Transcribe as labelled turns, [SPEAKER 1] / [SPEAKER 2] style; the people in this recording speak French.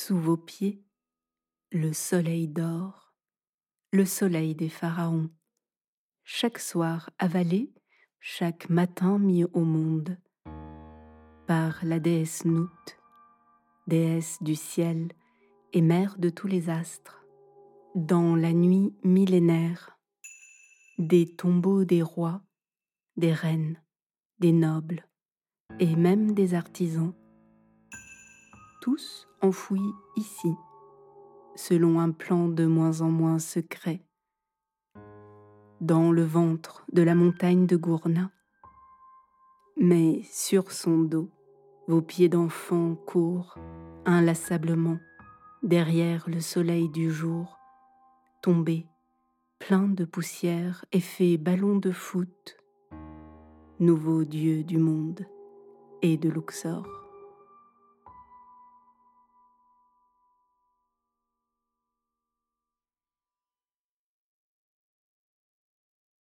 [SPEAKER 1] Sous vos pieds, le soleil dort, le soleil des pharaons, chaque soir avalé, chaque matin mis au monde, par la déesse Nout, déesse du ciel et mère de tous les astres, dans la nuit millénaire, des tombeaux des rois, des reines, des nobles et même des artisans, tous enfouis ici, selon un plan de moins en moins secret, dans le ventre de la montagne de Gourna. Mais sur son dos, vos pieds d'enfant courent inlassablement derrière le soleil du jour, tombé, plein de poussière et fait ballon de foot, nouveau dieu du monde et de Luxor.